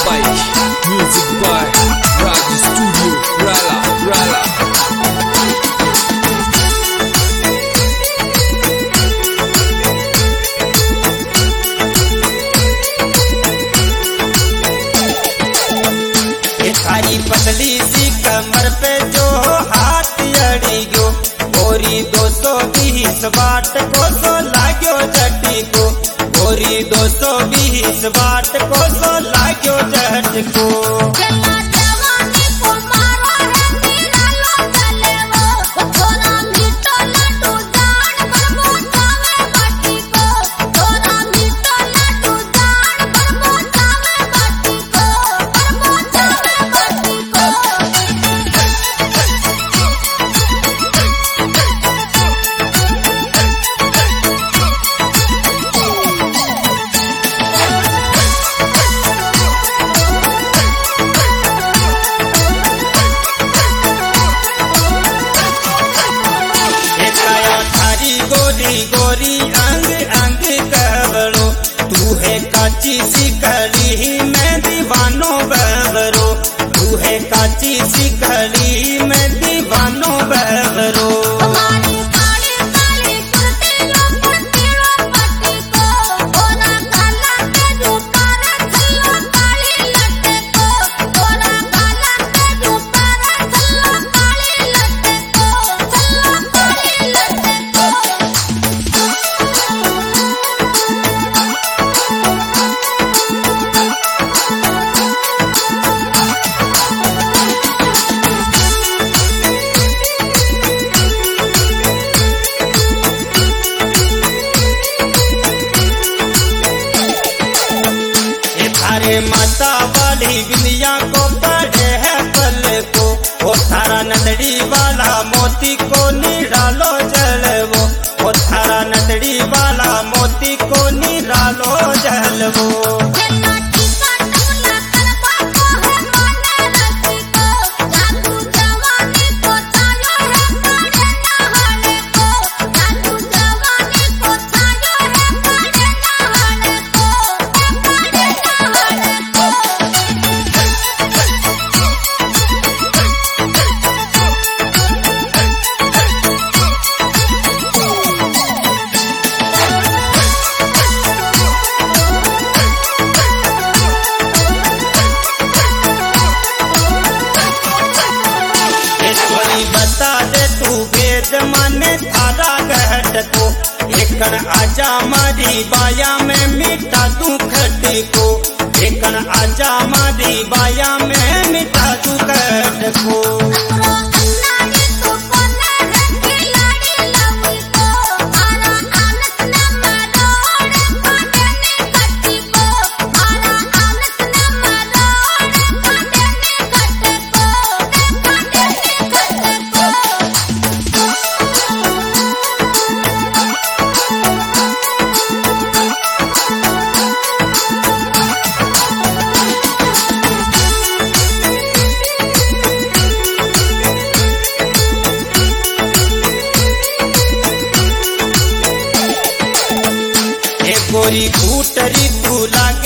Bike, music by Raj Studio, Rala. ये थारी पतली सी कमर पे जो हाथ अड़ी गयो, गोरी 220 वाट को सो लाग्यो झटकी को, गोरी 220 वाट को सो लाग्यो झटकी को। गोरी गोरी अंग अंग कवरो, तू है काची सी कली मैं दीवानो बहरो, तू है काची सी कली मैं दीवानो बहरो। अरे माता वाली बिंदिया को पड़े है पल को, वो थारा नदड़ी वाला मोती को निरालो जलवो, वो थारा नदड़ी वाला मोती को निरालो जलवो। बता दे तू भेद माने थारा गहट को, एकन आजा मारी बाया में मिटा तू खटी को, एकन आजा मारी बाया में मिटा तू खट को। गोरी फूटरी तू लागे